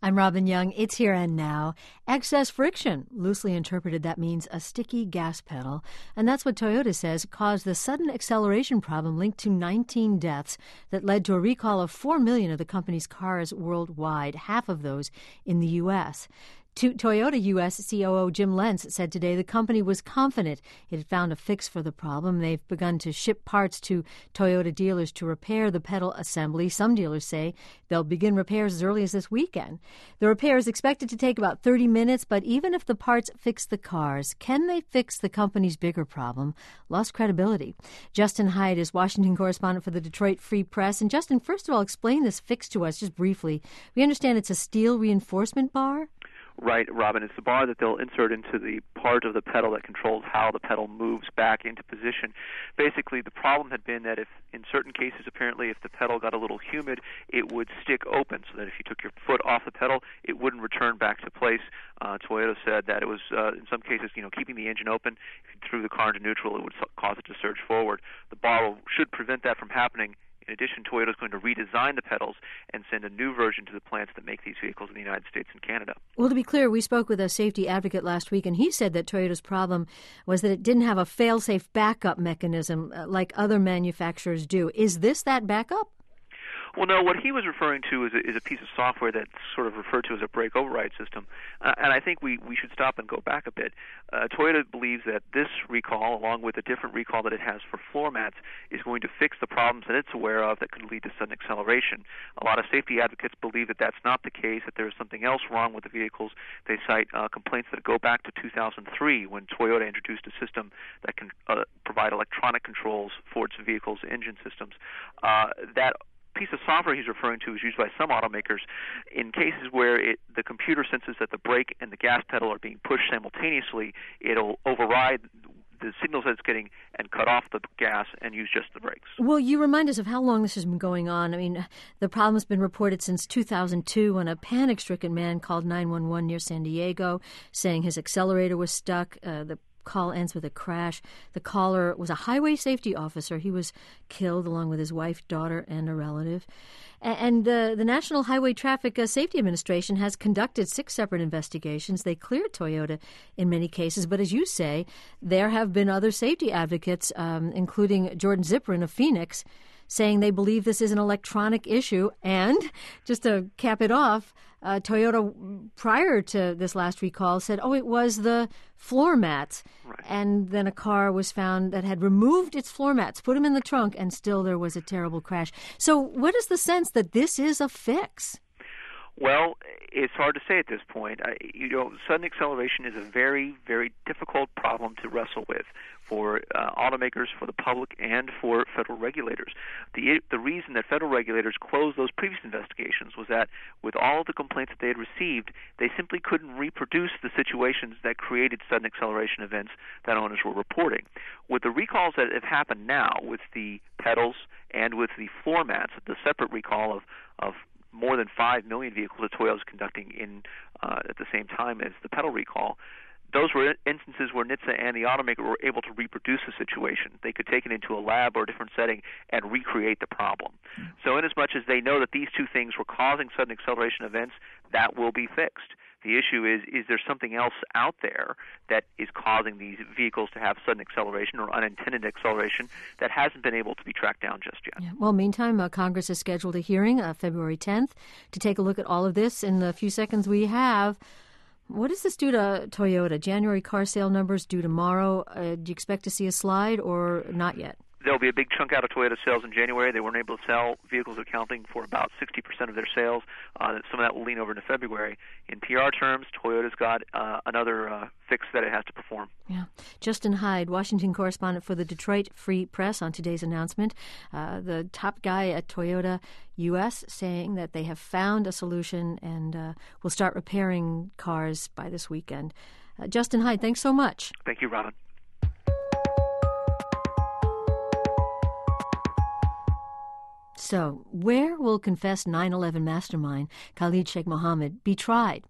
I'm Robin Young. It's Here and Now. Excess friction. Loosely interpreted, that means a sticky gas pedal. And that's what Toyota says caused the sudden acceleration problem linked to 19 deaths that led to a recall of 4 million of the company's cars worldwide, half of those in the U.S. Toyota U.S. COO Jim Lentz said today the company was confident it had found a fix for the problem. They've begun to ship parts to Toyota dealers to repair the pedal assembly. Some dealers say they'll begin repairs as early as this weekend. The repair is expected to take about 30 minutes, but even if the parts fix the cars, can they fix the company's bigger problem? Lost credibility. Justin Hyde is Washington correspondent for the Detroit Free Press. And Justin, first of all, explain this fix to us just briefly. We understand it's a steel reinforcement bar? Right, Robin. It's the bar that they'll insert into the part of the pedal that controls how the pedal moves back into position. Basically, the problem had been that if, in certain cases, apparently, if the pedal got a little humid, it would stick open, so that if you took your foot off the pedal, it wouldn't return back to place. Toyota said that it was, in some cases, keeping the engine open. If you threw the car into neutral, it would cause it to surge forward. The bar should prevent that from happening. In addition, Toyota is going to redesign the pedals and send a new version to the plants that make these vehicles in the United States and Canada. Well, to be clear, we spoke with a safety advocate last week, and he said that Toyota's problem was that it didn't have a fail-safe backup mechanism like other manufacturers do. Is this that backup? Well, no, what he was referring to is a piece of software that's sort of referred to as a brake override system. And I think we should stop and go back a bit. Toyota believes that this recall, along with a different recall that it has for floor mats, is going to fix the problems that it's aware of that could lead to sudden acceleration. A lot of safety advocates believe that that's not the case, that there is something else wrong with the vehicles. They cite complaints that go back to 2003 when Toyota introduced a system that can provide electronic controls for its vehicles' engine systems. That piece of software he's referring to is used by some automakers in cases where the computer senses that the brake and the gas pedal are being pushed simultaneously. It'll override the signals that it's getting and cut off the gas and use just the brakes. Well, you remind us of how long this has been going on. I mean, the problem has been reported since 2002 when a panic-stricken man called 911 near San Diego saying his accelerator was stuck. The call ends with a crash. The caller was a highway safety officer. He was killed along with his wife, daughter, and a relative. And the National Highway Traffic Safety Administration has conducted 6 separate investigations. They cleared Toyota in many cases. But as you say, there have been other safety advocates, including Jordan Ziprin of Phoenix, saying they believe this is an electronic issue. And just to cap it off, Toyota, prior to this last recall, said, it was the floor mats. Right. And then a car was found that had removed its floor mats, put them in the trunk, and still there was a terrible crash. So what is the sense that this is a fix? Well, it's hard to say at this point. Sudden acceleration is a very, very difficult problem to wrestle with for automakers, for the public, and for federal regulators. The reason that federal regulators closed those previous investigations was that with all of the complaints that they had received, they simply couldn't reproduce the situations that created sudden acceleration events that owners were reporting. With the recalls that have happened now, with the pedals and with the floor mats, the separate recall of more than 5 million vehicles that Toyota is conducting at the same time as the pedal recall, those were instances where NHTSA and the automaker were able to reproduce the situation. They could take it into a lab or a different setting and recreate the problem. So inasmuch as they know that these two things were causing sudden acceleration events, that will be fixed. The issue is there something else out there that is causing these vehicles to have sudden acceleration or unintended acceleration that hasn't been able to be tracked down just yet? Yeah. Well, meantime, Congress has scheduled a hearing February 10th to take a look at all of this. In the few seconds we have, what does this do to Toyota? January car sale numbers due tomorrow. Do you expect to see a slide or not yet? There'll be a big chunk out of Toyota sales in January. They weren't able to sell vehicles accounting for about 60% of their sales. Some of that will lean over into February. In PR terms, Toyota's got another fix that it has to perform. Yeah. Justin Hyde, Washington correspondent for the Detroit Free Press, on today's announcement. The top guy at Toyota U.S. saying that they have found a solution and will start repairing cars by this weekend. Justin Hyde, thanks so much. Thank you, Robin. So, where will confessed 9/11 mastermind Khalid Sheikh Mohammed be tried?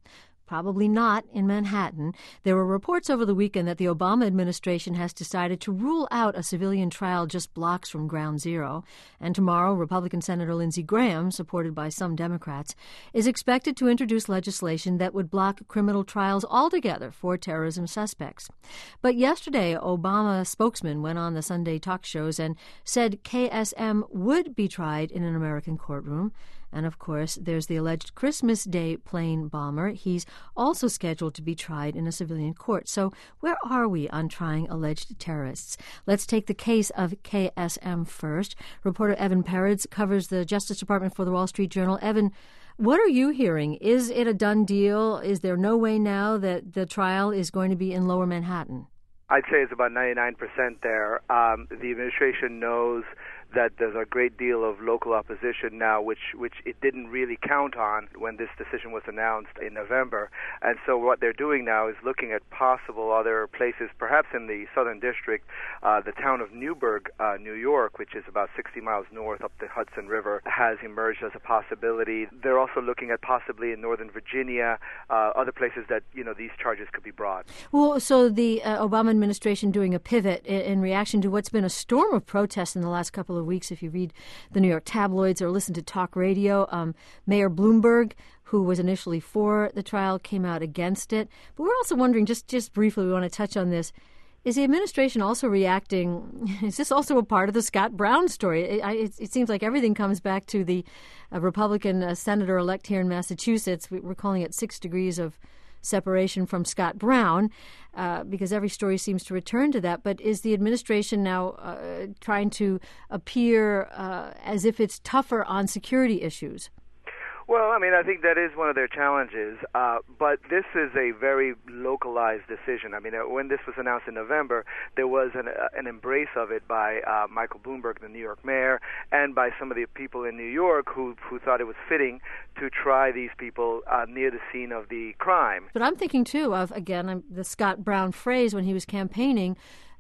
Probably not in Manhattan. There were reports over the weekend that the Obama administration has decided to rule out a civilian trial just blocks from Ground Zero. And tomorrow, Republican Senator Lindsey Graham, supported by some Democrats, is expected to introduce legislation that would block criminal trials altogether for terrorism suspects. But yesterday, Obama spokesman went on the Sunday talk shows and said KSM would be tried in an American courtroom. And, of course, there's the alleged Christmas Day plane bomber. He's also scheduled to be tried in a civilian court. So where are we on trying alleged terrorists? Let's take the case of KSM first. Reporter Evan Peretz covers the Justice Department for the Wall Street Journal. Evan, what are you hearing? Is it a done deal? Is there no way now that the trial is going to be in Lower Manhattan? I'd say it's about 99% there. The administration knows that there's a great deal of local opposition now, which it didn't really count on when this decision was announced in November. And so what they're doing now is looking at possible other places, perhaps in the Southern District. The town of Newburgh, New York, which is about 60 miles north up the Hudson River, has emerged as a possibility. They're also looking at possibly in Northern Virginia, other places that, these charges could be brought. Well, so the Obama administration doing a pivot in reaction to what's been a storm of protests in the last couple of weeks. If you read the New York tabloids or listen to talk radio, Mayor Bloomberg, who was initially for the trial, came out against it. But we're also wondering, just briefly, we want to touch on this. Is the administration also reacting? Is this also a part of the Scott Brown story? It seems like everything comes back to the Republican senator-elect here in Massachusetts. We're calling it 6 degrees of separation from Scott Brown, because every story seems to return to that. But is the administration now trying to appear as if it's tougher on security issues? Well, I think that is one of their challenges, but this is a very localized decision. When this was announced in November, there was an embrace of it by Michael Bloomberg, the New York mayor, and by some of the people in New York who thought it was fitting to try these people near the scene of the crime. But I'm thinking, too, of, again, the Scott Brown phrase when he was campaigning,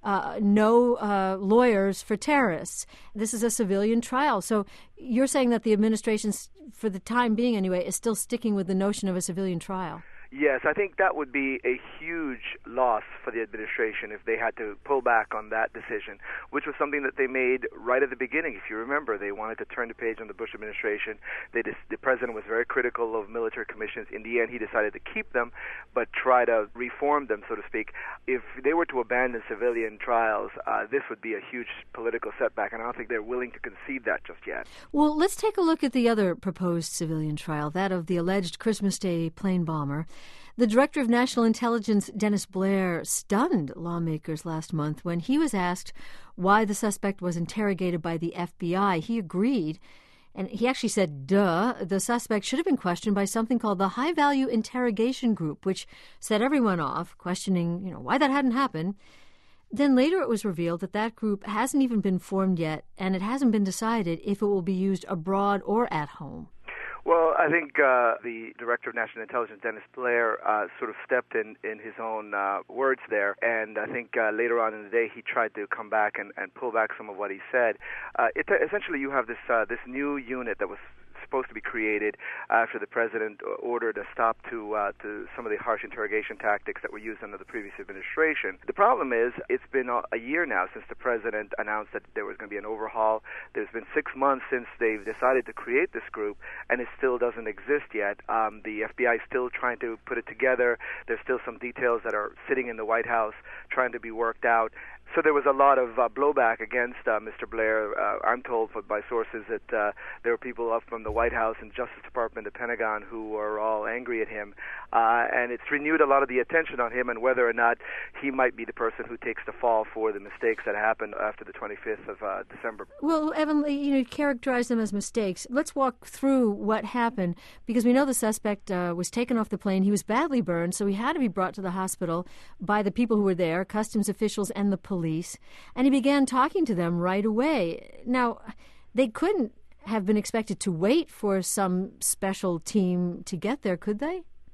no lawyers for terrorists. This is a civilian trial. So you're saying that the administration, for the time being anyway, is still sticking with the notion of a civilian trial? Yes, I think that would be a huge loss for the administration if they had to pull back on that decision, which was something that they made right at the beginning. If you remember, they wanted to turn the page on the Bush administration. The president was very critical of military commissions. In the end, he decided to keep them, but try to reform them, so to speak. If they were to abandon civilian trials, this would be a huge political setback, and I don't think they're willing to concede that just yet. Well, let's take a look at the other proposed civilian trial, that of the alleged Christmas Day plane bomber. The Director of National Intelligence, Dennis Blair, stunned lawmakers last month when he was asked why the suspect was interrogated by the FBI. He agreed, and he actually said, duh, the suspect should have been questioned by something called the High Value Interrogation Group, which set everyone off, questioning, why that hadn't happened. Then later it was revealed that that group hasn't even been formed yet, and it hasn't been decided if it will be used abroad or at home. Well, I think the Director of National Intelligence, Dennis Blair, sort of stepped in his own words there, and I think later on in the day he tried to come back and pull back some of what he said. Essentially, you have this new unit that was supposed to be created after the president ordered a stop to some of the harsh interrogation tactics that were used under the previous administration. The problem is it's been a year now since the president announced that there was going to be an overhaul. There's been 6 months since they've decided to create this group, and it still doesn't exist yet. The FBI is still trying to put it together. There's still some details that are sitting in the White House trying to be worked out. So there was a lot of blowback against Mr. Blair. I'm told by sources that there were people up from the White House and Justice Department, the Pentagon, who were all angry at him. And it's renewed a lot of the attention on him and whether or not he might be the person who takes the fall for the mistakes that happened after the 25th of December. Well, Evan, you characterize them as mistakes. Let's walk through what happened, because we know the suspect was taken off the plane. He was badly burned, so he had to be brought to the hospital by the people who were there, customs officials and the police. And he began talking to them right away. Now, they couldn't have been expected to wait for some special team to get there, could they?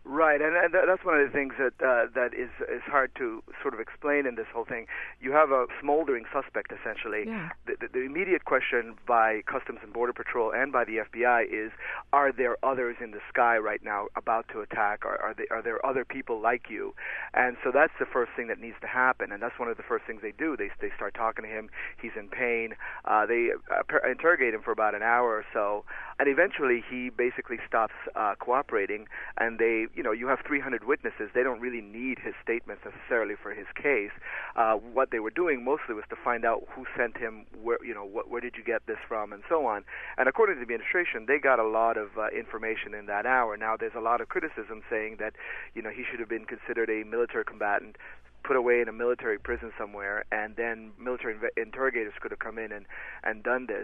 Right, and that's one of the things that is hard to sort of explain in this whole thing. You have a smoldering suspect, essentially. Yeah. The immediate question by Customs and Border Patrol and by the FBI is, are there others in the sky right now about to attack? Are there other people like you? And so that's the first thing that needs to happen, and that's one of the first things they do. They start talking to him. He's in pain. They interrogate him for about an hour or so, and eventually he basically stops cooperating, and you have 300 witnesses. They don't really need his statements necessarily for his case. What they were doing mostly was to find out who sent him, where did you get this from, and so on. And according to the administration, they got a lot of information in that hour. Now, there's a lot of criticism saying that, he should have been considered a military combatant, put away in a military prison somewhere, and then military interrogators could have come in and done this.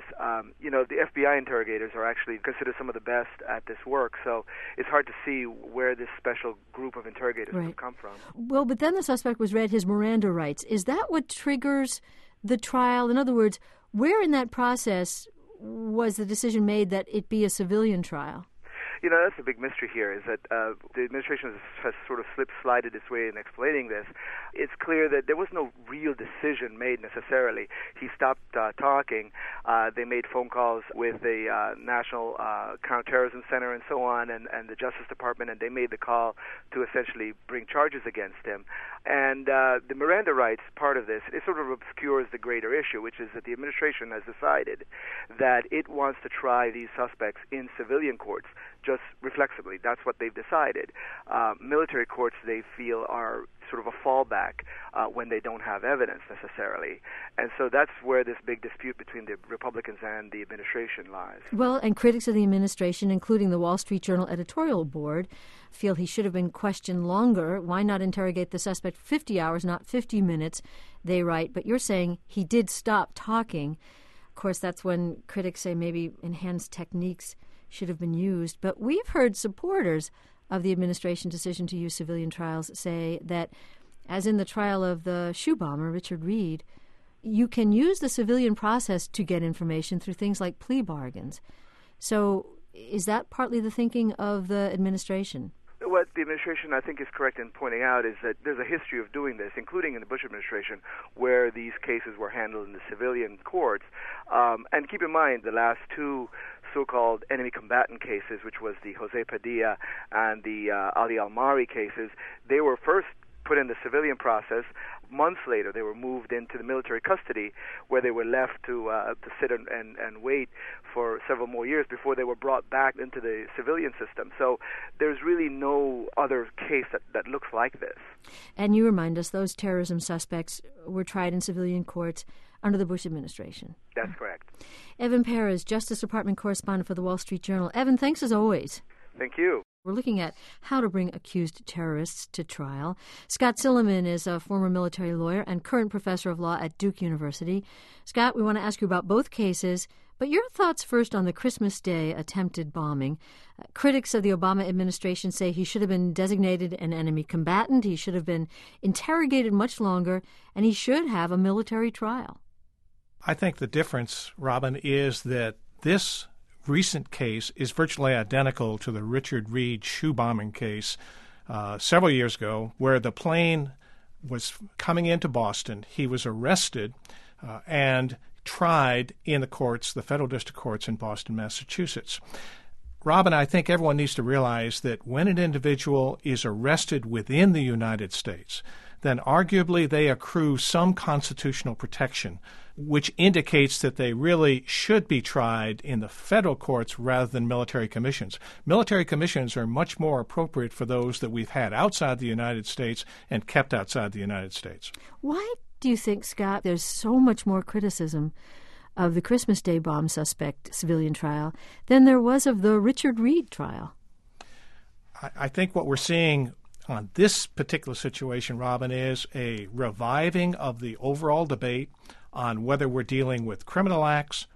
The FBI interrogators are actually considered some of the best at this work, so it's hard to see where this special group of interrogators would have come from. Well, but then the suspect was read his Miranda rights. Is that what triggers the trial? In other words, where in that process was the decision made that it be a civilian trial? That's the big mystery here, is that the administration has sort of slided its way in explaining this. It's clear that there was no real decision made necessarily. He stopped talking. They made phone calls with the National Counterterrorism Center and so on, and the Justice Department, and they made the call to essentially bring charges against him. And the Miranda rights part of this, it sort of obscures the greater issue, which is that the administration has decided that it wants to try these suspects in civilian courts, just reflexively. That's what they've decided. Military courts, they feel, are sort of a fallback when they don't have evidence necessarily. And so that's where this big dispute between the Republicans and the administration lies. Well, and critics of the administration, including the Wall Street Journal editorial board, feel he should have been questioned longer. Why not interrogate the suspect 50 hours, not 50 minutes, they write. But you're saying he did stop talking. Of course, that's when critics say maybe enhanced techniques should have been used. But we've heard supporters of the administration decision to use civilian trials say that, as in the trial of the shoe bomber, Richard Reed, you can use the civilian process to get information through things like plea bargains. So is that partly the thinking of the administration? What the administration, I think, is correct in pointing out is that there's a history of doing this, including in the Bush administration, where these cases were handled in the civilian courts. And keep in mind, the last two so-called enemy combatant cases, which was the Jose Padilla and the Ali Al-Mari cases, they were first put in the civilian process. Months later, they were moved into the military custody, where they were left to sit and wait for several more years before they were brought back into the civilian system. So there's really no other case that looks like this. And you remind us those terrorism suspects were tried in civilian courts under the Bush administration. That's correct. Evan Perez, Justice Department correspondent for the Wall Street Journal. Evan, thanks as always. Thank you. We're looking at how to bring accused terrorists to trial. Scott Silliman is a former military lawyer and current professor of law at Duke University. Scott, we want to ask you about both cases, but your thoughts first on the Christmas Day attempted bombing. Critics of the Obama administration say he should have been designated an enemy combatant, he should have been interrogated much longer, and he should have a military trial. I think the difference, Robin, is that this recent case is virtually identical to the Richard Reed shoe bombing case several years ago, where the plane was coming into Boston. He was arrested and tried in the courts, the federal district courts in Boston, Massachusetts. Robin, I think everyone needs to realize that when an individual is arrested within the United States, then arguably they accrue some constitutional protection, which indicates that they really should be tried in the federal courts rather than military commissions. Military commissions are much more appropriate for those that we've had outside the United States and kept outside the United States. Why do you think, Scott, there's so much more criticism of the Christmas Day bomb suspect civilian trial than there was of the Richard Reed trial? I think what we're seeing on this particular situation, Robin, is a reviving of the overall debate on whether we're dealing with criminal acts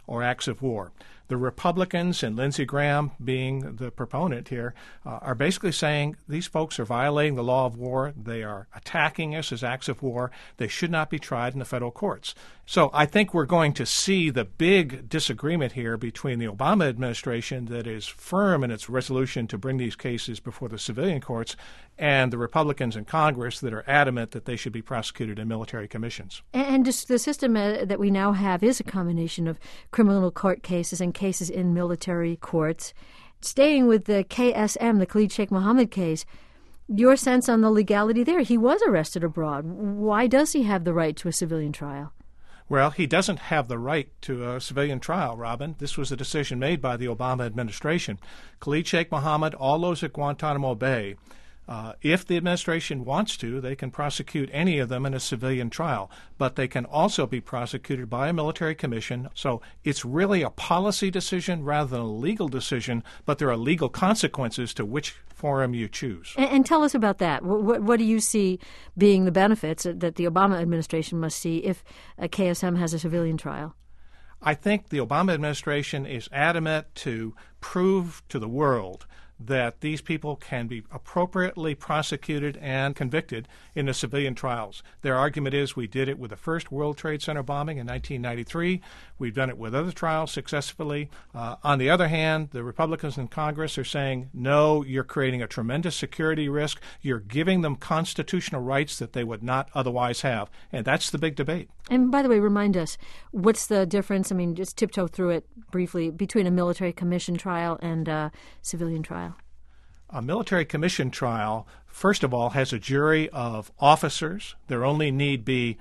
or acts of war. The Republicans, and Lindsey Graham being the proponent here, are basically saying these folks are violating the law of war. They are attacking us as acts of war. They should not be tried in the federal courts. So I think we're going to see the big disagreement here between the Obama administration that is firm in its resolution to bring these cases before the civilian courts and the Republicans in Congress that are adamant that they should be prosecuted in military commissions. And just the system that we now have is a combination of criminal court cases and cases in military courts. Staying with the KSM, the Khalid Sheikh Mohammed case, your sense on the legality there? He was arrested abroad. Why does he have the right to a civilian trial? Well, he doesn't have the right to a civilian trial, Robin. This was a decision made by the Obama administration. Khalid Sheikh Mohammed, all those at Guantanamo Bay, if the administration wants to, they can prosecute any of them in a civilian trial, but they can also be prosecuted by a military commission. So it's really a policy decision rather than a legal decision, but there are legal consequences to which forum you choose. And tell us about that. What do you see being the benefits that the Obama administration must see if a KSM has a civilian trial? I think the Obama administration is adamant to prove to the world that these people can be appropriately prosecuted and convicted in the civilian trials. Their argument is we did it with the first World Trade Center bombing in 1993. We've done it with other trials successfully. On the other hand, the Republicans in Congress are saying, no, you're creating a tremendous security risk. You're giving them constitutional rights that they would not otherwise have. And that's the big debate. And by the way, remind us, what's the difference, just tiptoe through it briefly, between a military commission trial and a civilian trial? A military commission trial, first of all, has a jury of officers. There only need be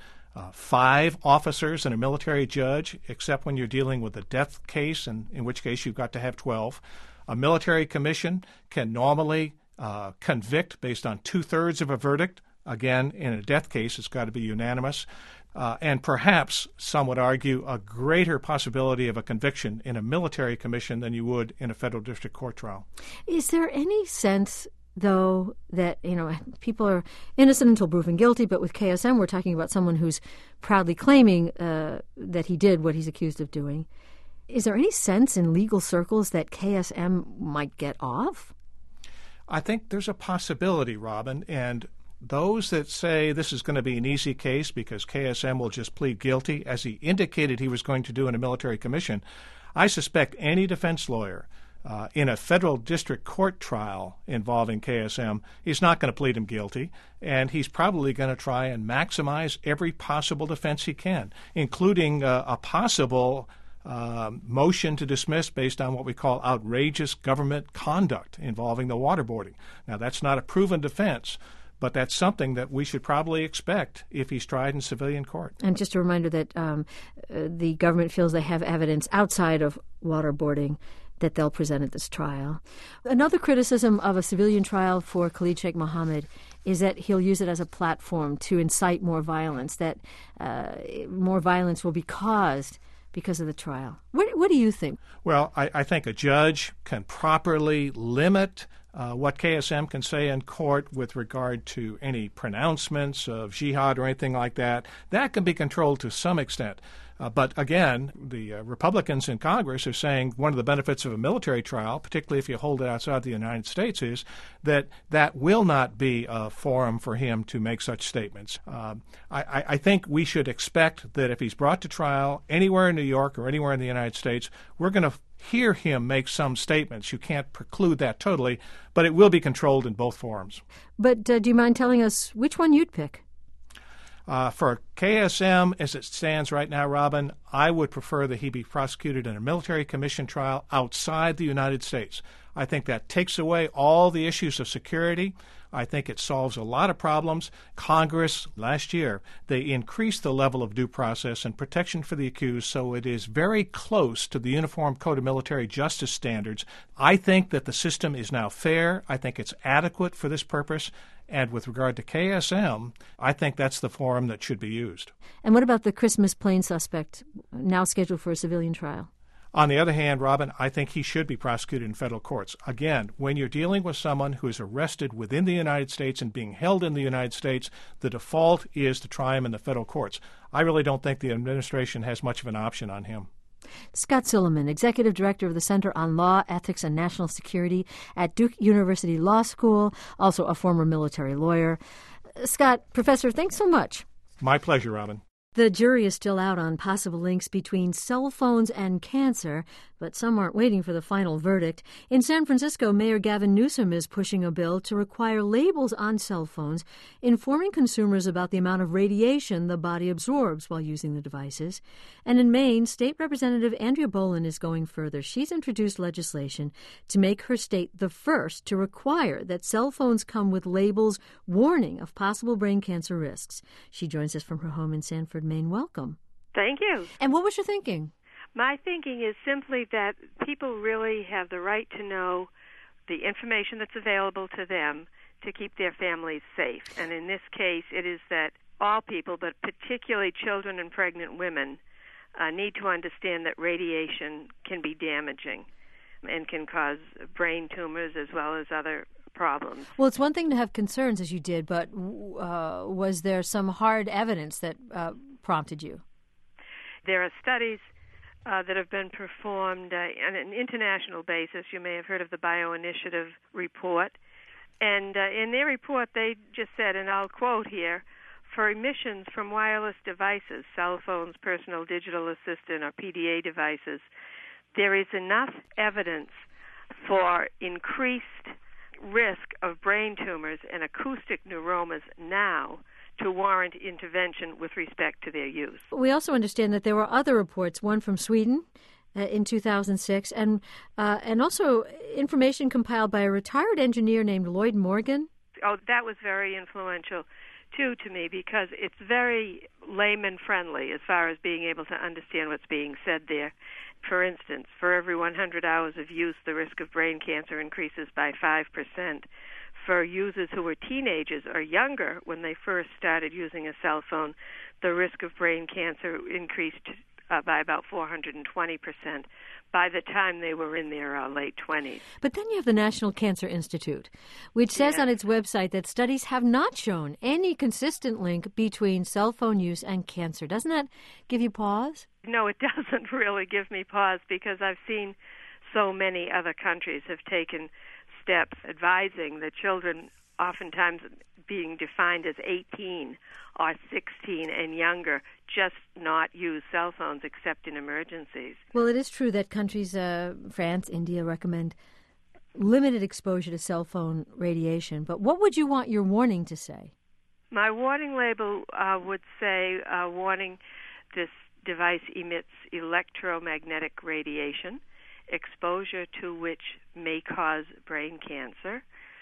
5 officers and a military judge, except when you're dealing with a death case, and in which case you've got to have 12. A military commission can normally convict based on 2/3 of a verdict. Again, in a death case, it's got to be unanimous. And perhaps, some would argue, a greater possibility of a conviction in a military commission than you would in a federal district court trial. Is there any sense, though, that, people are innocent until proven guilty, but with KSM we're talking about someone who's proudly claiming that he did what he's accused of doing. Is there any sense in legal circles that KSM might get off? I think there's a possibility, Robin, and those that say this is going to be an easy case because KSM will just plead guilty, as he indicated he was going to do in a military commission, I suspect any defense lawyer in a federal district court trial involving KSM is not going to plead him guilty, and he's probably going to try and maximize every possible defense he can, including a possible motion to dismiss based on what we call outrageous government conduct involving the waterboarding. Now, that's not a proven defense, but that's something that we should probably expect if he's tried in civilian court. And just a reminder that the government feels they have evidence outside of waterboarding that they'll present at this trial. Another criticism of a civilian trial for Khalid Sheikh Mohammed is that he'll use it as a platform to incite more violence, that more violence will be caused because of the trial. What do you think? Well, I think a judge can properly limit what KSM can say in court with regard to any pronouncements of jihad or anything like that. That can be controlled to some extent. But again, the Republicans in Congress are saying one of the benefits of a military trial, particularly if you hold it outside the United States, is that that will not be a forum for him to make such statements. I think we should expect that if he's brought to trial anywhere in New York or anywhere in the United States, we're going to hear him make some statements. You can't preclude that totally, but it will be controlled in both forums. But do you mind telling us which one you'd pick? For KSM, as it stands right now, Robin, I would prefer that he be prosecuted in a military commission trial outside the United States. I think that takes away all the issues of security. I think it solves a lot of problems. Congress, last year, they increased the level of due process and protection for the accused, so it is very close to the Uniform Code of Military Justice standards. I think that the system is now fair. I think it's adequate for this purpose. And with regard to KSM, I think that's the forum that should be used. And what about the Christmas plane suspect, now scheduled for a civilian trial? On the other hand, Robin, I think he should be prosecuted in federal courts. Again, when you're dealing with someone who is arrested within the United States and being held in the United States, the default is to try him in the federal courts. I really don't think the administration has much of an option on him. Scott Silliman, Executive Director of the Center on Law, Ethics, and National Security at Duke University Law School, also a former military lawyer. Scott, Professor, thanks so much. My pleasure, Robin. The jury is still out on possible links between cell phones and cancer, but some aren't waiting for the final verdict. In San Francisco, Mayor Gavin Newsom is pushing a bill to require labels on cell phones informing consumers about the amount of radiation the body absorbs while using the devices. And in Maine, State Representative Andrea Boland is going further. She's introduced legislation to make her state the first to require that cell phones come with labels warning of possible brain cancer risks. She joins us from her home in Sanford, Maine. Welcome. Thank you. And what was your thinking? My thinking is simply that people really have the right to know the information that's available to them to keep their families safe. And in this case, it is that all people, but particularly children and pregnant women, need to understand that radiation can be damaging and can cause brain tumors as well as other problems. Well, it's one thing to have concerns, as you did, but was there some hard evidence that prompted you? There are studies that have been performed on an international basis. You may have heard of the Bioinitiative report. And in their report, they just said, and I'll quote here, for emissions from wireless devices, cell phones, personal digital assistant, or PDA devices, there is enough evidence for increased risk of brain tumors and acoustic neuromas now to warrant intervention with respect to their use. We also understand that there were other reports, one from Sweden in 2006, and also information compiled by a retired engineer named Lloyd Morgan. Oh, that was very influential, too, to me, because it's very layman-friendly as far as being able to understand what's being said there. For instance, for every 100 hours of use, the risk of brain cancer increases by 5%. For users who were teenagers or younger when they first started using a cell phone, the risk of brain cancer increased by about 420% by the time they were in their late 20s. But then you have the National Cancer Institute, which says on its website that studies have not shown any consistent link between cell phone use and cancer. Doesn't that give you pause? No, it doesn't really give me pause, because I've seen so many other countries have taken steps advising that children, oftentimes being defined as 18 or 16 and younger, just not use cell phones except in emergencies. Well, it is true that countries, France, India, recommend limited exposure to cell phone radiation. But what would you want your warning to say? My warning label would say, warning, this device emits electromagnetic radiation, exposure to which may cause brain cancer.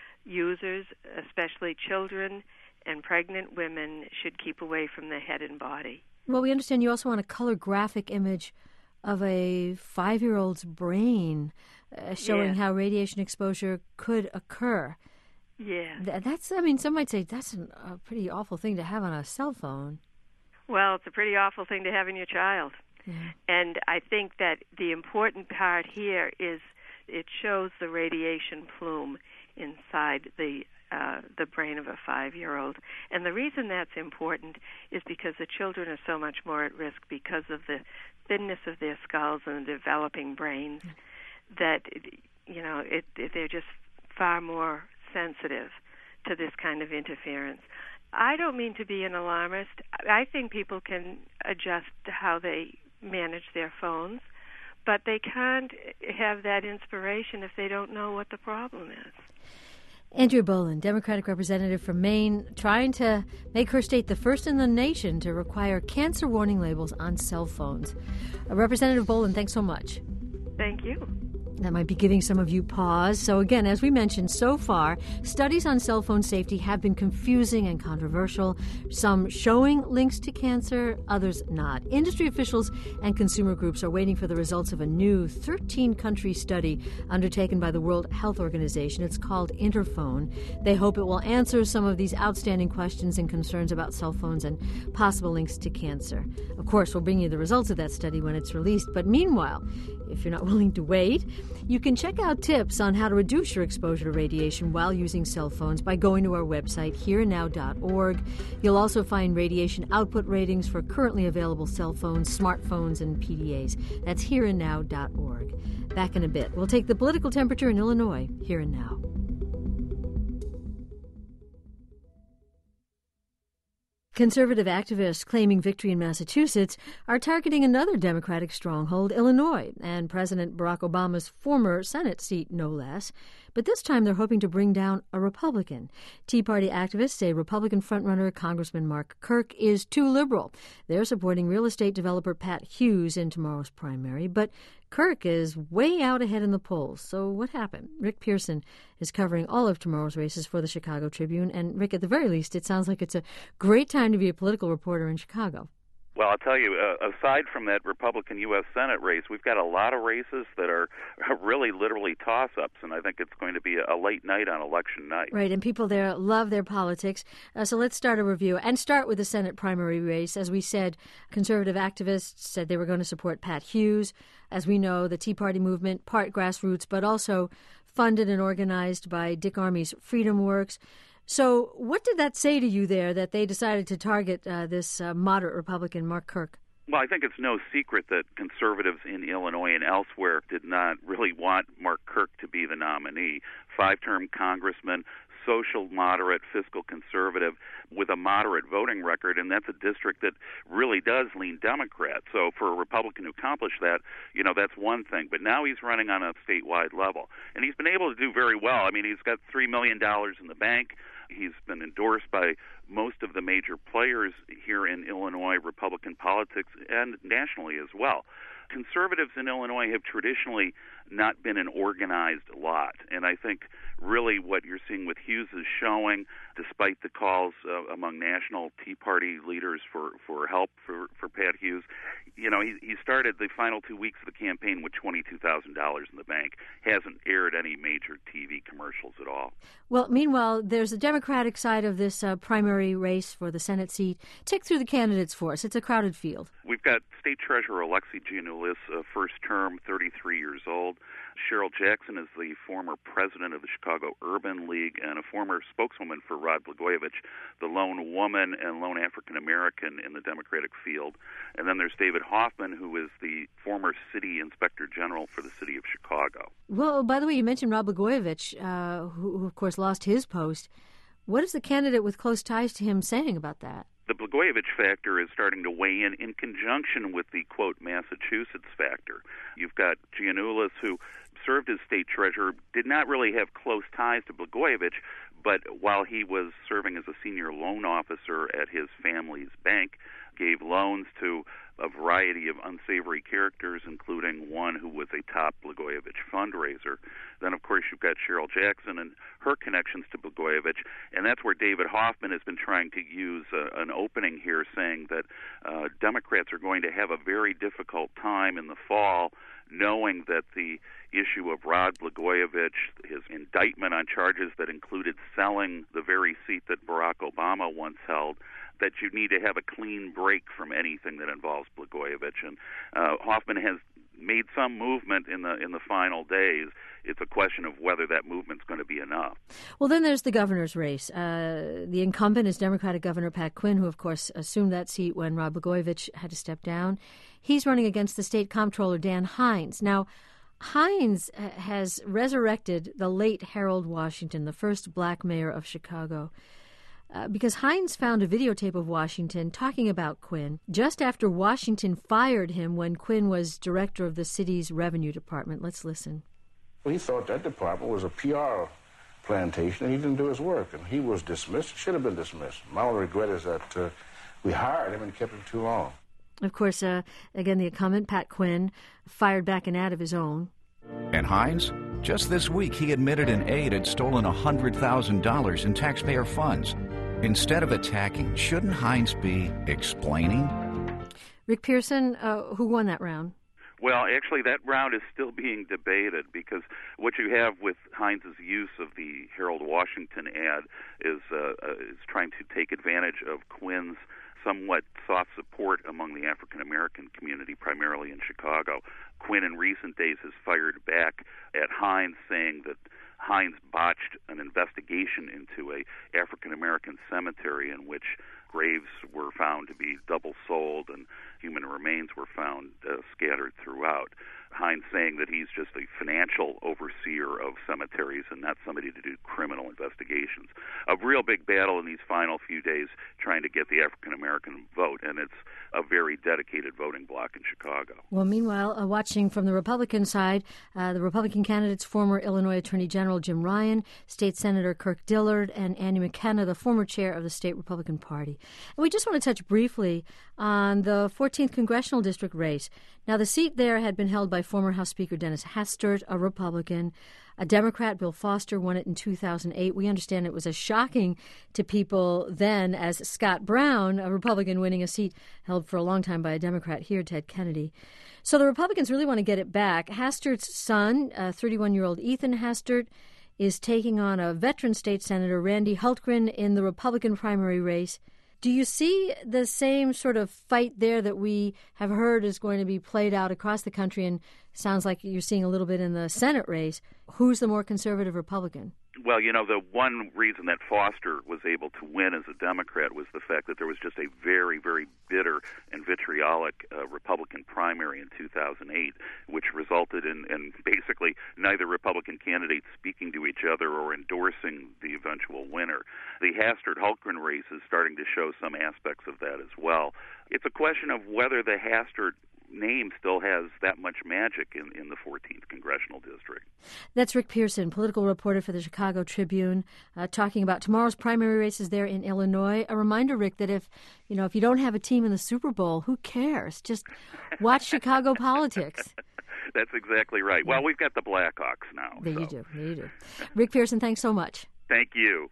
Users, especially children and pregnant women, should keep away from the head and body. Well, we understand you also want a color graphic image of a 5-year-old's brain showing how radiation exposure could occur. Yeah. That's, I mean, some might say that's a pretty awful thing to have on a cell phone. Well, it's a pretty awful thing to have in your child. Yeah. And I think that the important part here is it shows the radiation plume inside the brain of a 5-year-old. And the reason that's important is because the children are so much more at risk because of the thinness of their skulls and the developing brains that, you know, they're just far more sensitive to this kind of interference. I don't mean to be an alarmist. I think people can adjust how they manage their phones, but they can't have that inspiration if they don't know what the problem is. Andrea Boland, Democratic representative from Maine, trying to make her state the first in the nation to require cancer warning labels on cell phones. Representative Boland, thanks so much. Thank you. That might be giving some of you pause. So again, as we mentioned, so far, studies on cell phone safety have been confusing and controversial, some showing links to cancer, others not. Industry officials and consumer groups are waiting for the results of a new 13-country study undertaken by the World Health Organization. It's called Interphone. They hope it will answer some of these outstanding questions and concerns about cell phones and possible links to cancer. Of course, we'll bring you the results of that study when it's released. But meanwhile, if you're not willing to wait, You can check out tips on how to reduce your exposure to radiation while using cell phones by going to our website, hereandnow.org. You'll also find radiation output ratings for currently available cell phones, smartphones, and PDAs. That's hereandnow.org. Back in a bit. We'll take the political temperature in Illinois, here and now. Conservative activists claiming victory in Massachusetts are targeting another Democratic stronghold, Illinois, and President Barack Obama's former Senate seat, no less. But this time they're hoping to bring down a Republican. Tea Party activists say Republican frontrunner Congressman Mark Kirk is too liberal. They're supporting real estate developer Pat Hughes in tomorrow's primary, but Kirk is way out ahead in the polls. So what happened? Rick Pearson is covering all of tomorrow's races for the Chicago Tribune. And Rick, at the very least, it sounds like it's a great time to be a political reporter in Chicago. Well, I'll tell you, aside from that Republican U.S. Senate race, we've got a lot of races that are really literally toss-ups, and I think it's going to be a late night on election night. Right, and people there love their politics. So let's start a review and start with the Senate primary race. As we said, conservative activists said they were going to support Pat Hughes. As we know, the Tea Party movement, part grassroots, but also funded and organized by Dick Armey's Freedom Works. So what did that say to you there, that they decided to target this moderate Republican, Mark Kirk? Well, I think it's no secret that conservatives in Illinois and elsewhere did not really want Mark Kirk to be the nominee. 5-term congressman, social moderate, fiscal conservative with a moderate voting record, and that's a district that really does lean Democrat. So for a Republican to accomplish that, that's one thing. But now he's running on a statewide level, and he's been able to do very well. I mean, he's got $3 million in the bank. He's been endorsed by most of the major players here in Illinois Republican politics and nationally as well. Conservatives in Illinois have traditionally not been an organized lot, and I think really what you're seeing with Hughes is showing, despite the calls among national Tea Party leaders for help for Pat Hughes, he started the final 2 weeks of the campaign with $22,000 in the bank, hasn't aired any major TV commercials at all. Well, meanwhile, there's the Democratic side of this primary race for the Senate seat. Tick through the candidates for us. It's a crowded field. We've got State Treasurer Alexi Giannoulis, first term, 33 years old. Cheryl Jackson is the former president of the Chicago Urban League and a former spokeswoman for Rod Blagojevich, the lone woman and lone African-American in the Democratic field. And then there's David Hoffman, who is the former city inspector general for the city of Chicago. Well, by the way, you mentioned Rod Blagojevich, who of course lost his post. What is the candidate with close ties to him saying about that? The Blagojevich factor is starting to weigh in conjunction with the, quote, Massachusetts factor. You've got Giannoulis, who served as state treasurer, did not really have close ties to Blagojevich, but while he was serving as a senior loan officer at his family's bank, gave loans to a variety of unsavory characters, including one who was a top Blagojevich fundraiser. Then, of course, you've got Cheryl Jackson and her connections to Blagojevich, and that's where David Hoffman has been trying to use an opening here, saying that Democrats are going to have a very difficult time in the fall, knowing that the issue of Rod Blagojevich, his indictment on charges that included selling the very seat that Barack Obama once held, that you need to have a clean break from anything that involves Blagojevich. And Hoffman has made some movement in the final days. It's a question of whether that movement's going to be enough. Well, then there's the governor's race. The incumbent is Democratic Governor Pat Quinn, who, of course, assumed that seat when Rod Blagojevich had to step down. He's running against the state comptroller, Dan Hines. Now, Hines has resurrected the late Harold Washington, the first black mayor of Chicago, because Hines found a videotape of Washington talking about Quinn just after Washington fired him when Quinn was director of the city's revenue department. Let's listen. Well, he thought that department was a PR plantation, and he didn't do his work, and he was dismissed. He should have been dismissed. My only regret is that we hired him and kept him too long. Of course, again, the incumbent, Pat Quinn, fired back an ad of his own. And Hines? Just this week, he admitted an aide had stolen $100,000 in taxpayer funds. Instead of attacking, shouldn't Hines be explaining? Rick Pearson, who won that round? Well, actually, that round is still being debated because what you have with Hines' use of the Harold Washington ad is trying to take advantage of Quinn's somewhat soft support among the African American community, primarily in Chicago. Quinn in recent days has fired back at Hines, saying that Hines botched an investigation into a African American cemetery in which graves were found to be double sold and human remains were found scattered throughout. Hines saying that he's just a financial overseer of cemeteries and not somebody to do criminal investigations. A real big battle in these final few days trying to get the African American vote, and it's a very dedicated voting bloc in Chicago. Well, meanwhile, watching from the Republican side, the Republican candidates, former Illinois Attorney General Jim Ryan, State Senator Kirk Dillard, and Andy McKenna, the former chair of the state Republican Party. And we just want to touch briefly on the 14th Congressional District race. Now, the seat there had been held by former House Speaker Dennis Hastert, a Republican. A Democrat, Bill Foster, won it in 2008. We understand it was as shocking to people then as Scott Brown, a Republican, winning a seat held for a long time by a Democrat here, Ted Kennedy. So the Republicans really want to get it back. Hastert's son, 31-year-old Ethan Hastert, is taking on a veteran state senator, Randy Hultgren, in the Republican primary race. Do you see the same sort of fight there that we have heard is going to be played out across the country, and sounds like you're seeing a little bit in the Senate race? Who's the more conservative Republican? Well, the one reason that Foster was able to win as a Democrat was the fact that there was just a very, very bitter and vitriolic Republican primary in 2008, which resulted in basically neither Republican candidate speaking to each other or endorsing the eventual winner. The Hastert-Hultgren race is starting to show some aspects of that as well. It's a question of whether the Hastert name still has that much magic in the 14th Congressional District. That's Rick Pearson, political reporter for the Chicago Tribune, talking about tomorrow's primary races there in Illinois. A reminder, Rick, that if you don't have a team in the Super Bowl, who cares? Just watch Chicago politics. That's exactly right. Well, we've got the Blackhawks now. There you do. Rick Pearson, thanks so much. Thank you.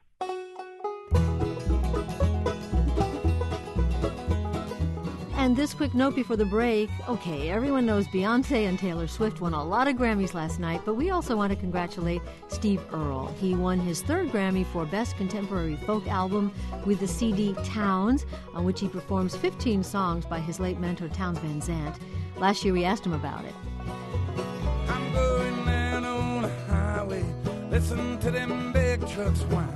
And this quick note before the break, okay, everyone knows Beyonce and Taylor Swift won a lot of Grammys last night, but we also want to congratulate Steve Earle. He won his third Grammy for Best Contemporary Folk Album with the CD Towns, on which he performs 15 songs by his late mentor Townes Van Zandt. Last year we asked him about it. I'm going down on a highway, listen to them big trucks whine.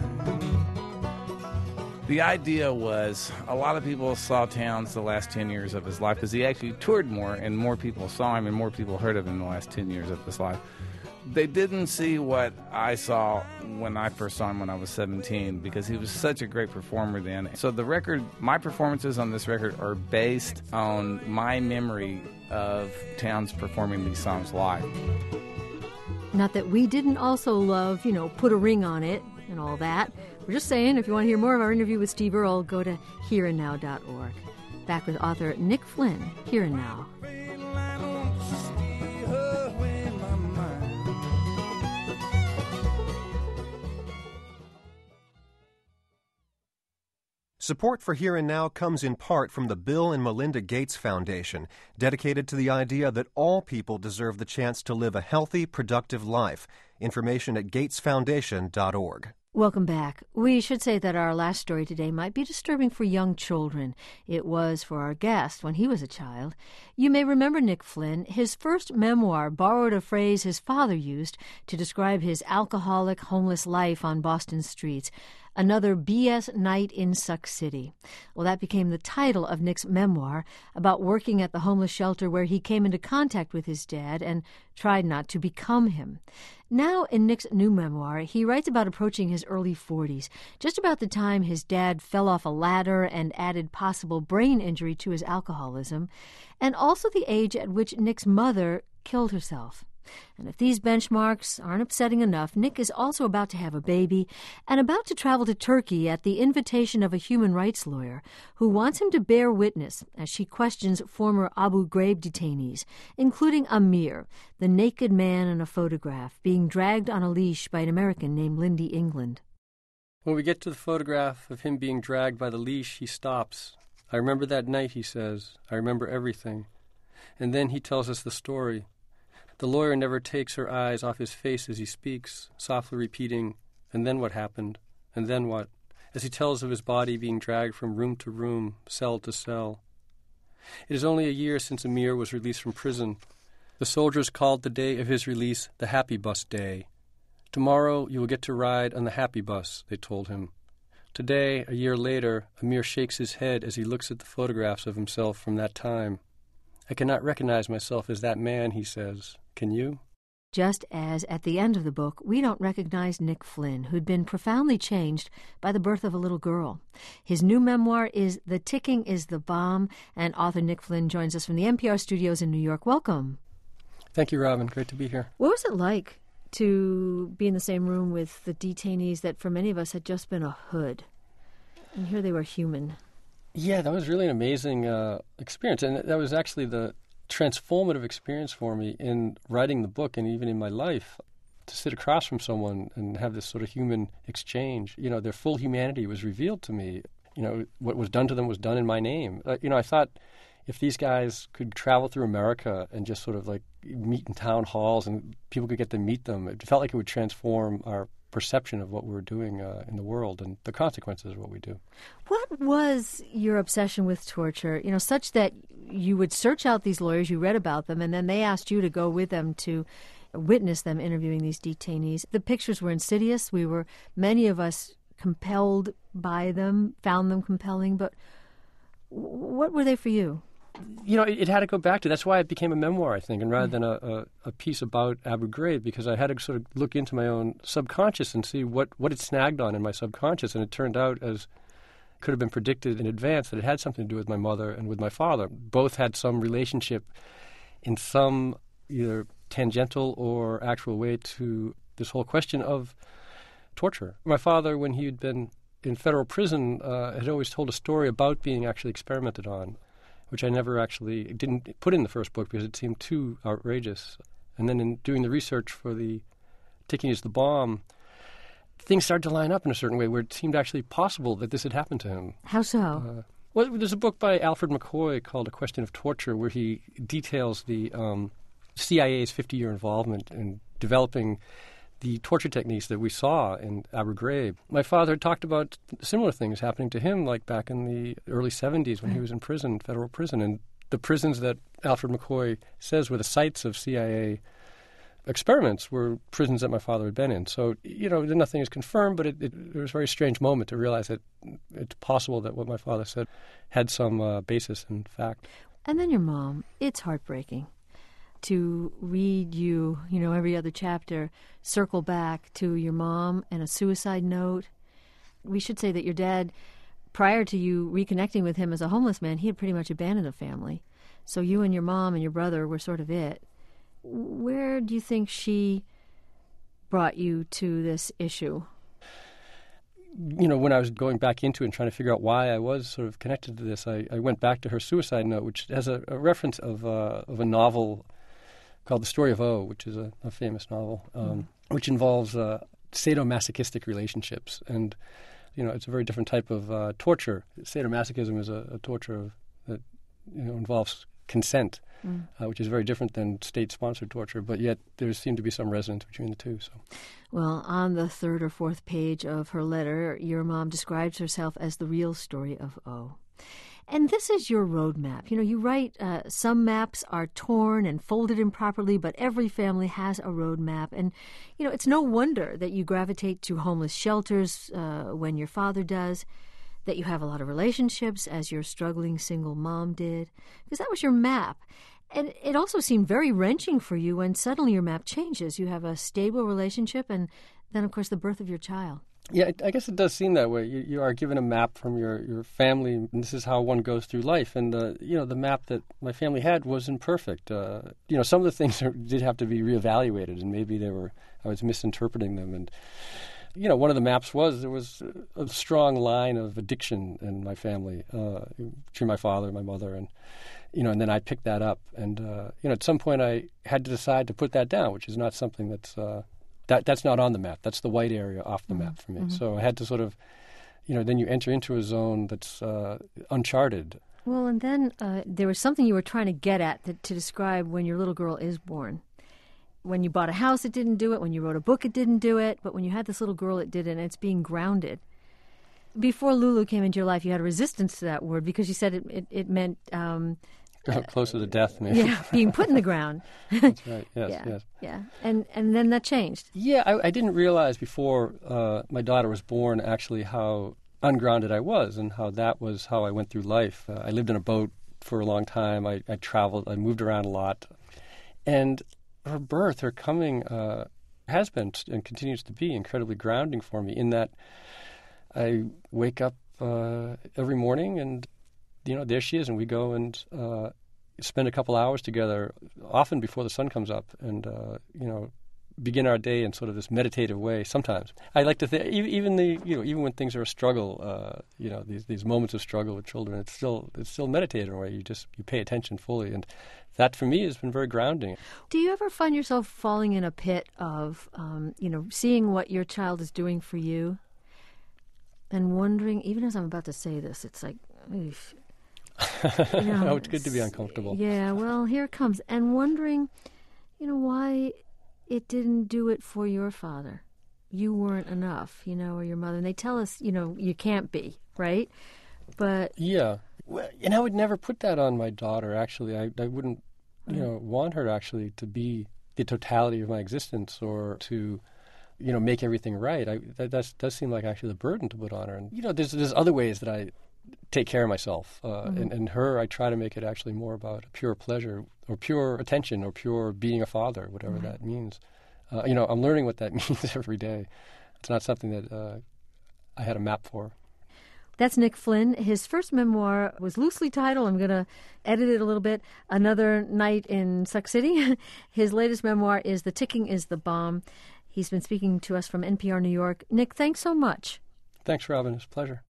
The idea was a lot of people saw Townes the last 10 years of his life because he actually toured more and more people saw him and more people heard of him the last 10 years of his life. They didn't see what I saw when I first saw him when I was 17 because he was such a great performer then. So the record, my performances on this record are based on my memory of Townes performing these songs live. Not that we didn't also love, Put a Ring on It and all that. We're just saying, if you want to hear more of our interview with Steve Earle, go to hereandnow.org. Back with author Nick Flynn, Here and Now. Support for Here and Now comes in part from the Bill and Melinda Gates Foundation, dedicated to the idea that all people deserve the chance to live a healthy, productive life. Information at gatesfoundation.org. Welcome back. We should say that our last story today might be disturbing for young children. It was for our guest when he was a child. You may remember Nick Flynn. His first memoir borrowed a phrase his father used to describe his alcoholic, homeless life on Boston streets. Another BS Night in Suck City. Well, that became the title of Nick's memoir about working at the homeless shelter where he came into contact with his dad and tried not to become him. Now, in Nick's new memoir, he writes about approaching his early 40s, just about the time his dad fell off a ladder and added possible brain injury to his alcoholism, and also the age at which Nick's mother killed herself. And if these benchmarks aren't upsetting enough, Nick is also about to have a baby and about to travel to Turkey at the invitation of a human rights lawyer who wants him to bear witness as she questions former Abu Ghraib detainees, including Amir, the naked man in a photograph being dragged on a leash by an American named Lindy England. When we get to the photograph of him being dragged by the leash, he stops. I remember that night, he says. I remember everything. And then he tells us the story. The lawyer never takes her eyes off his face as he speaks, softly repeating, and then what happened, and then what, as he tells of his body being dragged from room to room, cell to cell. It is only a year since Amir was released from prison. The soldiers called the day of his release the Happy Bus Day. Tomorrow you will get to ride on the Happy Bus, they told him. Today, a year later, Amir shakes his head as he looks at the photographs of himself from that time. I cannot recognize myself as that man, he says. Can you? Just as at the end of the book, we don't recognize Nick Flynn, who'd been profoundly changed by the birth of a little girl. His new memoir is The Ticking is the Bomb, and author Nick Flynn joins us from the NPR studios in New York. Welcome. Thank you, Robin. Great to be here. What was it like to be in the same room with the detainees that for many of us had just been a hood? And here they were human. Yeah, that was really an amazing experience. And that was actually the transformative experience for me in writing the book and even in my life, to sit across from someone and have this sort of human exchange. You know, their full humanity was revealed to me. You know, what was done to them was done in my name. I thought if these guys could travel through America and just sort of like meet in town halls and people could get to meet them, it felt like it would transform our perception of what we were doing in the world and the consequences of what we do. What was your obsession with torture, such that you would search out these lawyers, you read about them, and then they asked you to go with them to witness them interviewing these detainees? The pictures were insidious. Many of us compelled by them, found them compelling, but what were they for you? It had to go back to, that's why it became a memoir, I think, and rather than a piece about Abu Ghraib, because I had to sort of look into my own subconscious and see what it snagged on in my subconscious. And it turned out, as could have been predicted in advance, that it had something to do with my mother and with my father. Both had some relationship in some either tangential or actual way to this whole question of torture. My father, when he had been in federal prison, had always told a story about being actually experimented on, which I never actually didn't put in the first book because it seemed too outrageous. And then in doing the research for The Ticking is the Bomb, things started to line up in a certain way where it seemed actually possible that this had happened to him. How so? Well, there's a book by Alfred McCoy called A Question of Torture where he details the CIA's 50-year involvement in developing the torture techniques that we saw in Abu Ghraib. My father had talked about similar things happening to him, like back in the early 70s when he was in prison, federal prison. And the prisons that Alfred McCoy says were the sites of CIA experiments were prisons that my father had been in. So, nothing is confirmed, but it was a very strange moment to realize that it's possible that what my father said had some basis in fact. And then your mom, it's heartbreaking to read you, every other chapter, circle back to your mom and a suicide note. We should say that your dad, prior to you reconnecting with him as a homeless man, he had pretty much abandoned the family. So you and your mom and your brother were sort of it. Where do you think she brought you to this issue? When I was going back into it and trying to figure out why I was sort of connected to this, I went back to her suicide note, which has a reference of a novel called The Story of O, which is a famous novel, which involves sadomasochistic relationships. And, it's a very different type of torture. Sadomasochism is a torture that involves consent, which is very different than state-sponsored torture, but yet there seemed to be some resonance between the two. So, well, on the third or fourth page of her letter, your mom describes herself as the real story of O. And this is your roadmap. You write some maps are torn and folded improperly, but every family has a roadmap. And, it's no wonder that you gravitate to homeless shelters when your father does, that you have a lot of relationships as your struggling single mom did, because that was your map. And it also seemed very wrenching for you when suddenly your map changes. You have a stable relationship and then, of course, the birth of your child. Yeah, I guess it does seem that way. You are given a map from your family, and this is how one goes through life. And, the map that my family had wasn't perfect. Some of the things did have to be reevaluated, and maybe I was misinterpreting them. And, one of the maps there was a strong line of addiction in my family, between my father and my mother. And, and then I picked that up. And, at some point I had to decide to put that down, which is not something that's not on the map. That's the white area off the map for me. Mm-hmm. So I had to sort of, then you enter into a zone that's uncharted. Well, and then there was something you were trying to get at to describe when your little girl is born. When you bought a house, it didn't do it. When you wrote a book, it didn't do it. But when you had this little girl, it did it, and it's being grounded. before Lulu came into your life, you had a resistance to that word because you said it meant... closer to death, maybe. Yeah, being put in the ground. That's right, yes. Yeah, and then that changed. Yeah, I didn't realize before my daughter was born actually how ungrounded I was and how that was how I went through life. I lived in a boat for a long time. I traveled. I moved around a lot. And her birth, her coming, has been and continues to be incredibly grounding for me in that I wake up every morning and there she is, and we go and spend a couple hours together, often before the sun comes up, and begin our day in sort of this meditative way. Sometimes I like to think, even when things are a struggle, these moments of struggle with children, it's still meditative in a way. You pay attention fully, and that for me has been very grounding. Do you ever find yourself falling in a pit of, seeing what your child is doing for you, and wondering, even as I'm about to say this, it's like, oof. It's good to be uncomfortable. Yeah, well, here it comes. And wondering, why it didn't do it for your father. You weren't enough, or your mother. And they tell us, you can't be, right? But... Yeah. Well, and I would never put that on my daughter, actually. I wouldn't, want her actually to be the totality of my existence or to... make everything right. That does seem like actually the burden to put on her. And, there's other ways that I take care of myself. And her, I try to make it actually more about pure pleasure or pure attention or pure being a father, whatever that means. I'm learning what that means every day. It's not something that I had a map for. That's Nick Flynn. His first memoir was loosely titled, I'm going to edit it a little bit, Another Night in Suck City. His latest memoir is The Ticking is the Bomb. He's been speaking to us from NPR New York. Nick, thanks so much. Thanks, Robin. It's a pleasure.